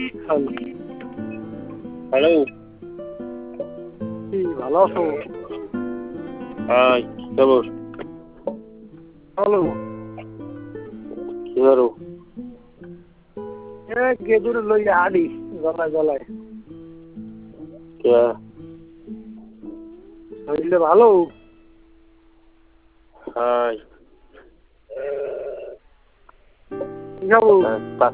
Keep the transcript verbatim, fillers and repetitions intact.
Hello, hello. কি ভালো আছো? হাই, কি খবর? হ্যালো, কি করো? এ গেদুর লইয়া আডি গলায় গলায়। কে? শরীরে ভালো? হাই। কি খবর? হ্যাঁ,